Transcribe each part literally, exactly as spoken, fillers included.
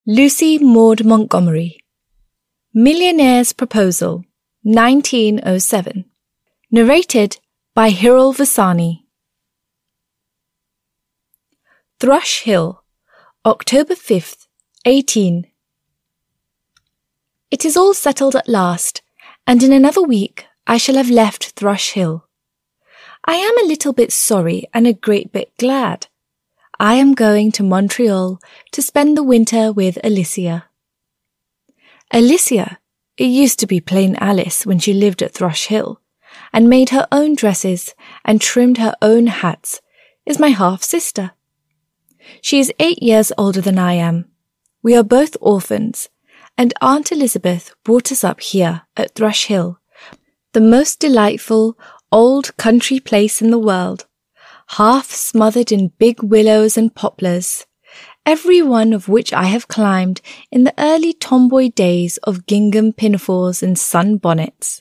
Lucy Maud Montgomery. Millionaire's Proposal, nineteen oh seven. Narrated by Hiral Vasani. Thrush Hill, October fifth, eighteen. It is all settled at last, and in another week I shall have left Thrush Hill. I am a little bit sorry and a great bit glad. I am going to Montreal to spend the winter with Alicia. Alicia, it used to be plain Alice when she lived at Thrush Hill, and made her own dresses and trimmed her own hats, is my half-sister. She is eight years older than I am. We are both orphans, and Aunt Elizabeth brought us up here at Thrush Hill, the most delightful old country place in the world, half smothered in big willows and poplars, every one of which I have climbed in the early tomboy days of gingham pinafores and sun bonnets.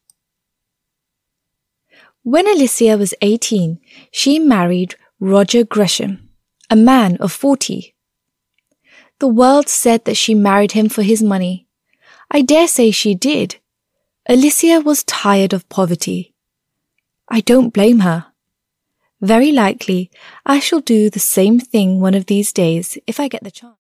When Alicia was eighteen, she married Roger Gresham, a man of forty. The world said that she married him for his money. I dare say she did. Alicia was tired of poverty. I don't blame her. Very likely, I shall do the same thing one of these days if I get the chance.